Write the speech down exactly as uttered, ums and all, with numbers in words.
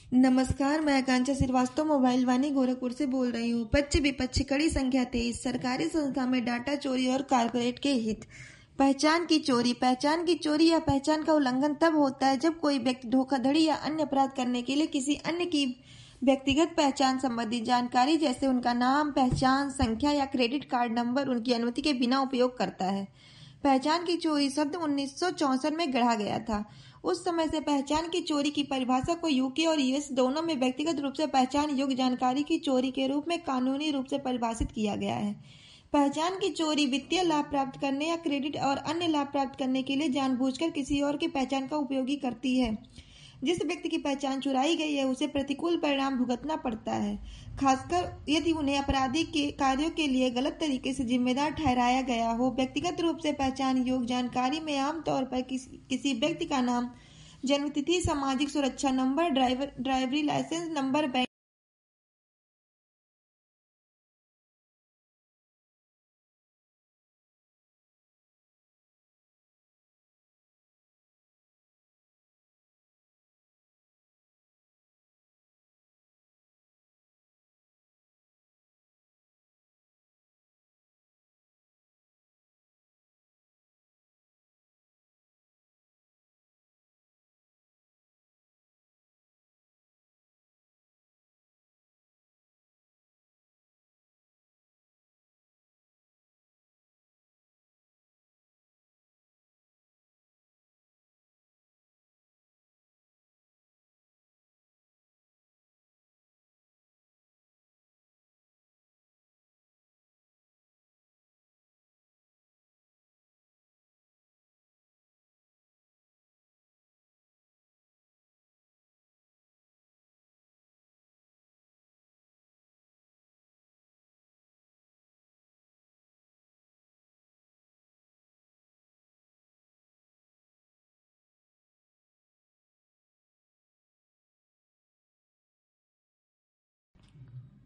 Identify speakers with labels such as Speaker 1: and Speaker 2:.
Speaker 1: नमस्कार, मैं आकांक्षा श्रीवास्तव मोबाइल वाणी गोरखपुर से बोल रही हूँ। पच्च विपक्ष कड़ी संख्या तेईस। सरकारी संस्था में डाटा चोरी और कारपोरेट के हित। पहचान की चोरी। पहचान की चोरी या पहचान का उल्लंघन तब होता है जब कोई व्यक्ति धोखाधड़ी या अन्य अपराध करने के लिए किसी अन्य की व्यक्तिगत पहचान संबंधी जानकारी जैसे उनका नाम, पहचान संख्या या क्रेडिट कार्ड नंबर उनकी अनुमति के बिना उपयोग करता है। पहचान की चोरी शब्द उन्नीस सौ चौसठ में गढ़ा गया था। उस समय से पहचान की चोरी की परिभाषा को यूके और यूएस दोनों में व्यक्तिगत रूप से पहचान योग्य जानकारी की चोरी के रूप में कानूनी रूप से परिभाषित किया गया है। पहचान की चोरी वित्तीय लाभ प्राप्त करने या क्रेडिट और अन्य लाभ प्राप्त करने के लिए जानबूझकर किसी और की पहचान का उपयोग करती है। जिस व्यक्ति की पहचान चुराई गई है उसे प्रतिकूल परिणाम भुगतना पड़ता है, खासकर यदि उन्हें आपराधिक के कार्यों के लिए गलत तरीके से जिम्मेदार ठहराया गया हो। व्यक्तिगत रूप से पहचान योग्य जानकारी में आमतौर पर किसी, किसी व्यक्ति का नाम, जन्मतिथि, सामाजिक सुरक्षा number, driver driving license number, bank